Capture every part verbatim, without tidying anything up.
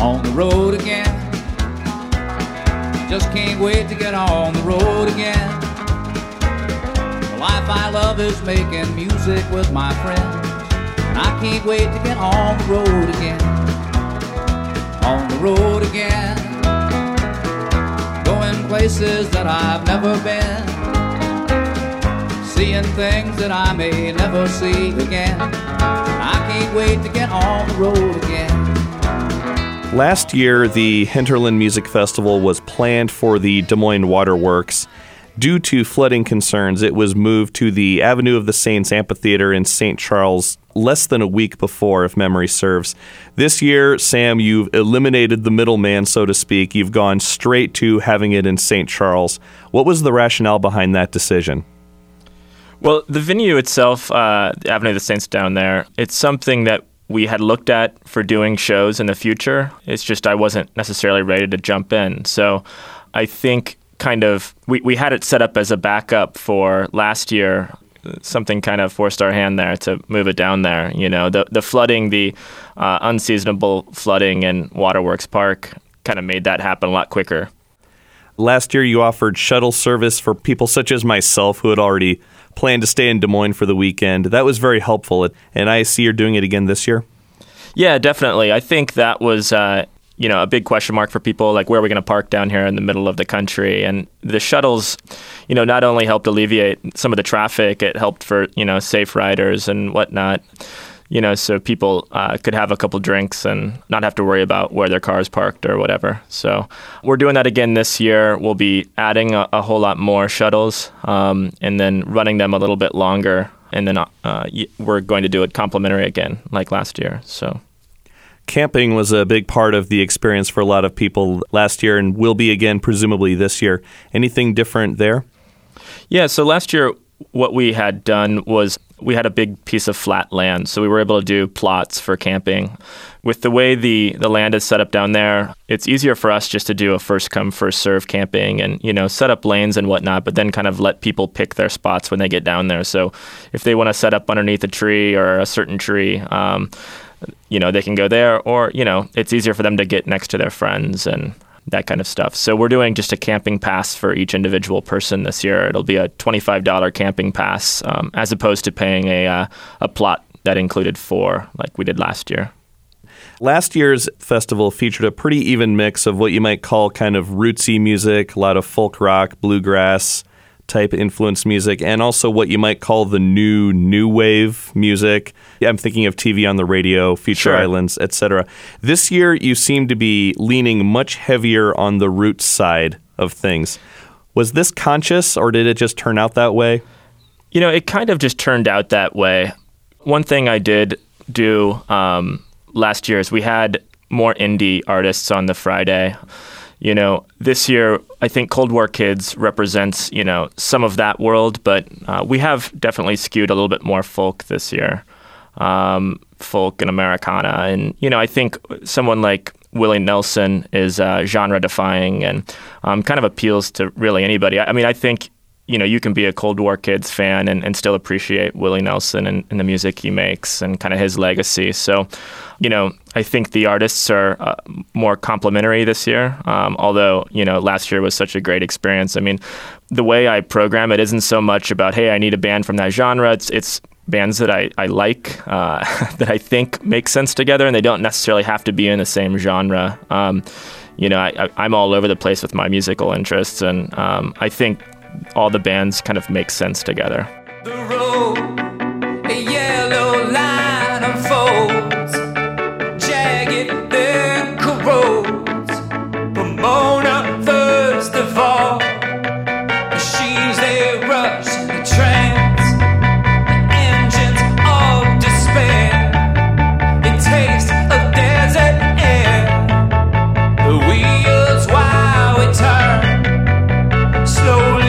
on the road again. Just can't wait to get on the road again. The life I love is making music with my friends, and I can't wait to get on the road again. On the road again, going places that I've never been, seeing things that I may never see again. I can't wait to get on the road again. Last year, the Hinterland Music Festival was planned for the Des Moines Waterworks. Due to flooding concerns, it was moved to the Avenue of the Saints Amphitheater in Saint Charles less than a week before, if memory serves. This year, Sam, you've eliminated the middleman, so to speak. You've gone straight to having it in Saint Charles. What was the rationale behind that decision? Well, the venue itself, uh, the Avenue of the Saints down there, it's something that we had looked at for doing shows in the future. It's just I wasn't necessarily ready to jump in. So I think kind of we, we had it set up as a backup for last year. Something kind of forced our hand there to move it down there. You know, the the flooding, the uh, unseasonable flooding in Waterworks Park kind of made that happen a lot quicker. Last year, you offered shuttle service for people such as myself who had already planned to stay in Des Moines for the weekend. That was very helpful, and I see you're doing it again this year. Yeah, definitely. I think that was, uh, you know, a big question mark for people, like where are we going to park down here in the middle of the country? And the shuttles, you know, not only helped alleviate some of the traffic, it helped for, you know, safe riders and whatnot. You know, so people uh, could have a couple drinks and not have to worry about where their car's parked or whatever. So we're doing that again this year. We'll be adding a, a whole lot more shuttles um, and then running them a little bit longer. And then uh, we're going to do it complimentary again, like last year. So camping was a big part of the experience for a lot of people last year and will be again, presumably this year. Anything different there? Yeah, so last year what we had done was we had a big piece of flat land, so we were able to do plots for camping. With the way the, the land is set up down there, it's easier for us just to do a first-come, first-serve camping and, you know, set up lanes and whatnot, but then kind of let people pick their spots when they get down there. So if they want to set up underneath a tree or a certain tree, um, you know, they can go there, or, you know, it's easier for them to get next to their friends and that kind of stuff. So we're doing just a camping pass for each individual person this year. It'll be a twenty-five dollars camping pass um, as opposed to paying a uh, a plot that included four like we did last year. Last year's festival featured a pretty even mix of what you might call kind of rootsy music, a lot of folk rock, bluegrass type influenced music, and also what you might call the new new wave music. I'm thinking of T V on the Radio, Future Sure. Islands, et cetera. This year, you seem to be leaning much heavier on the roots side of things. Was this conscious, or did it just turn out that way? You know, it kind of just turned out that way. One thing I did do um, last year is we had more indie artists on the Friday. You know, this year, I think Cold War Kids represents, you know, some of that world, but uh, we have definitely skewed a little bit more folk this year, um, folk and Americana. And, you know, I think someone like Willie Nelson is uh, genre-defying and um, kind of appeals to really anybody. I, I mean, I think, you know, you can be a Cold War Kids fan and, and still appreciate Willie Nelson and, and the music he makes and kind of his legacy. So, you know, I think the artists are uh, more complimentary this year, um, although, you know, last year was such a great experience. I mean, the way I program it isn't so much about, hey, I need a band from that genre. It's it's bands that I, I like, uh, that I think make sense together, and they don't necessarily have to be in the same genre. Um, you know, I, I, I'm all over the place with my musical interests, and um, I think all the bands kind of make sense together. The road, a yellow line unfolds, jagged then corrodes. Pomona, first of all, machines they rush in the trance, the engines of despair. It tastes of desert air. The wheels while we turn, slowly.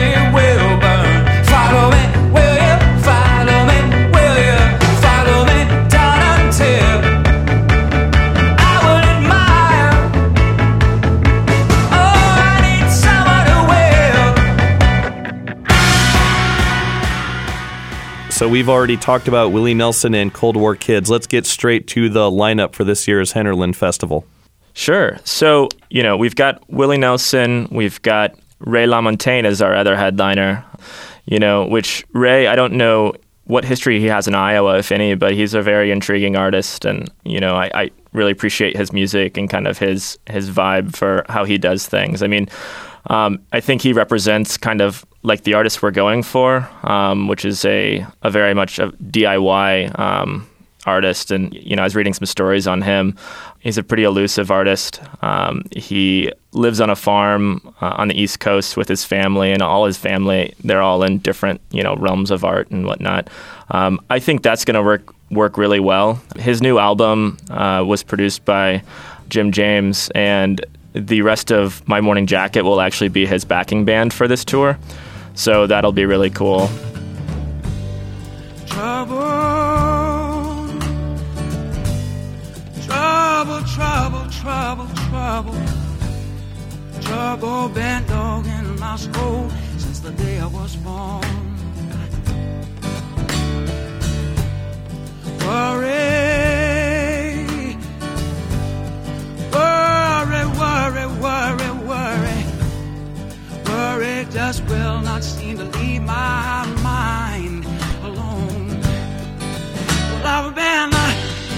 So we've already talked about Willie Nelson and Cold War Kids. Let's get straight to the lineup for this year's Hinterland Festival. Sure. So, you know, we've got Willie Nelson, we've got Ray LaMontagne as our other headliner, you know, which Ray, I don't know what history he has in Iowa, if any, but he's a very intriguing artist. And, you know, I, I really appreciate his music and kind of his, his vibe for how he does things. I mean, um, I think he represents kind of like the artist we're going for, um, which is a, a very much a D I Y um artist. And, you know, I was reading some stories on him. He's a pretty elusive artist. Um, he lives on a farm uh, on the East Coast with his family, and all his family, they're all in different, you know, realms of art and whatnot. Um, I think that's going to work work really well. His new album uh, was produced by Jim James, and the rest of My Morning Jacket will actually be his backing band for this tour. So that'll be really cool. Trouble. Trouble, trouble, trouble, trouble. Trouble been dog in my soul since the day I was born. Worry, worry, worry, worry, worry. Worry just will not seem to leave my mind alone. Well, I've been uh,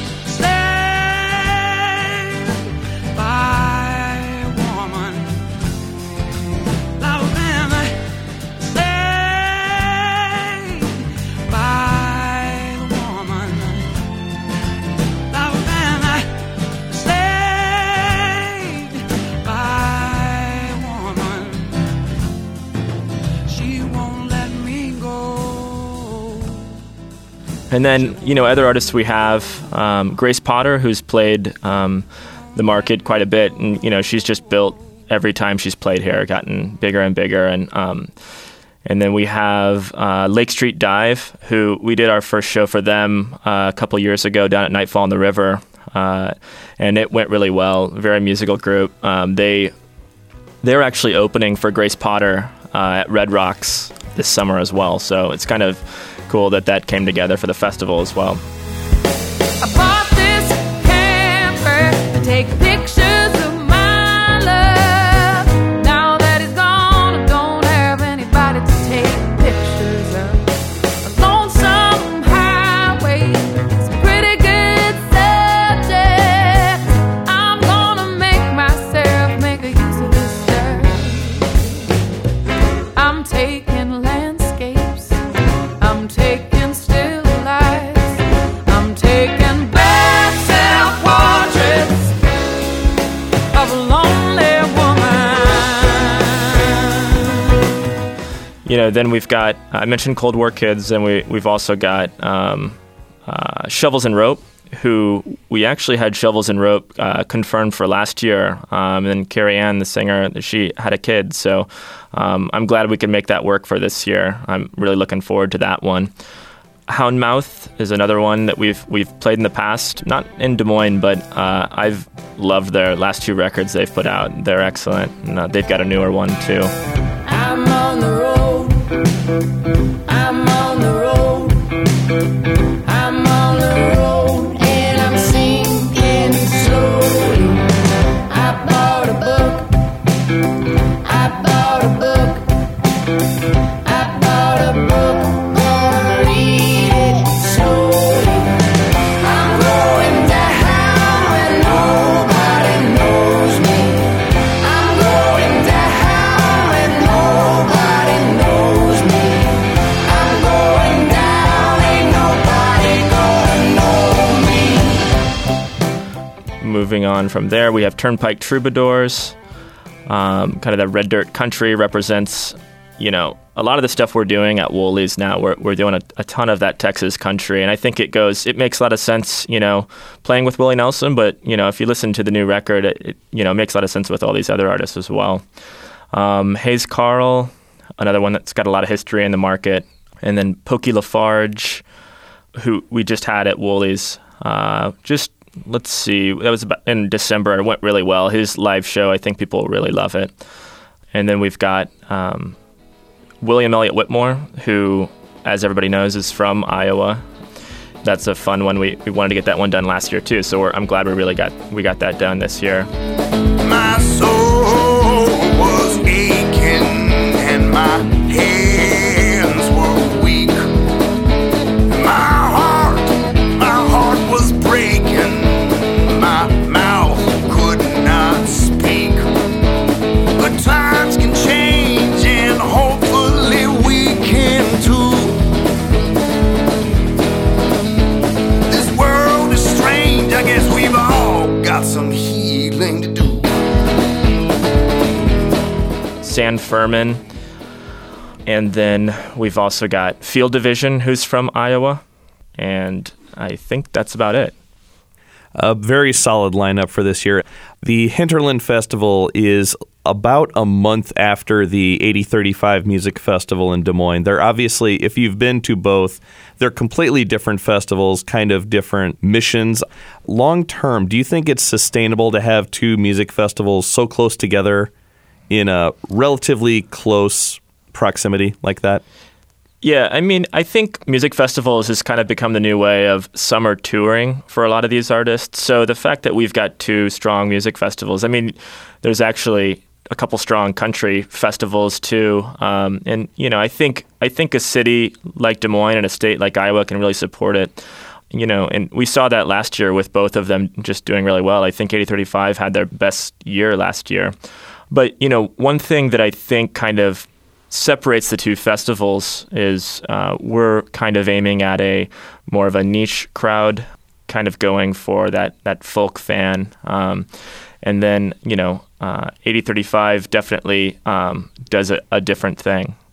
And then, you know, other artists we have, um, Grace Potter, who's played um, the market quite a bit. And, you know, she's just built every time she's played here, gotten bigger and bigger. And um, and then we have uh, Lake Street Dive, who we did our first show for them uh, a couple years ago down at Nightfall on the River. Uh, and it went really well. Very musical group. Um, they, they're actually opening for Grace Potter uh, at Red Rocks this summer as well. So it's kind of cool that that came together for the festival as well. I bought this camper to take pictures of my love. Now that he's gone, I don't have anybody to take pictures of. A lonesome highway is a pretty good subject. I'm gonna make myself make a use of this dirt. I'm taking landscapes, I'm taking still lives, I'm taking back self-portraits of a lonely woman. You know, then we've got, I mentioned Cold War Kids, and we, we've also got um, uh, Shovels and Rope, who we actually had Shovels and Rope uh, confirmed for last year. Um, and Carrie Ann, the singer, she had a kid. So um, I'm glad we could make that work for this year. I'm really looking forward to that one. Houndmouth is another one that we've we've played in the past, not in Des Moines, but uh, I've loved their last two records they've put out. They're excellent, and uh, they've got a newer one too. I'm on the road, I'm on the road, I'm on the road, and I'm sinking slowly. I bought a book, I bought a book, I bought a book, gonna read it slowly. I'm going down when nobody knows me. I'm going down when nobody knows me. I'm going down, ain't nobody gonna know me. Moving on from there, we have Turnpike Troubadours. Um, kind of that red dirt country represents, you know, a lot of the stuff we're doing at Woolies now. We're we're doing a, a ton of that Texas country, and I think it goes. It makes a lot of sense, you know, playing with Willie Nelson. But you know, if you listen to the new record, it, it you know makes a lot of sense with all these other artists as well. Um, Hayes Carl, another one that's got a lot of history in the market, and then Pokey Lafarge, who we just had at Woolies. Uh, just let's see, that was about in December. It went really well. His live show, I think people really love it. And then we've got um, William Elliott Whitmore, who, as everybody knows, is from Iowa. that's a fun one. We, we wanted to get that one done last year too, so we're, I'm glad we really got we got that done this year. My soul was aching and my hands were weak. My heart, my heart was breaking. My mouth could not speak. But times can change and hopefully we can too. This world is strange, I guess we've all got some healing to do. San Furman, and then we've also got Field Division, who's from Iowa, and I think that's about it. A very solid lineup for this year. The Hinterland Festival is about a month after the eighty thirty-five Music Festival in Des Moines. They're obviously, if you've been to both, they're completely different festivals, kind of different missions. Long term, do you think it's sustainable to have two music festivals so close together in a relatively close proximity like that? Yeah, I mean, I think music festivals has kind of become the new way of summer touring for a lot of these artists. So the fact that we've got two strong music festivals, I mean, there's actually a couple strong country festivals too. Um, and, you know, I think I think a city like Des Moines and a state like Iowa can really support it. You know, and we saw that last year with both of them just doing really well. I think eighty thirty-five had their best year last year. But, you know, one thing that I think kind of separates the two festivals is uh, we're kind of aiming at a more of a niche crowd, kind of going for that that folk fan. Um, and then, you know, uh, eighty thirty-five definitely um, does a, a different thing.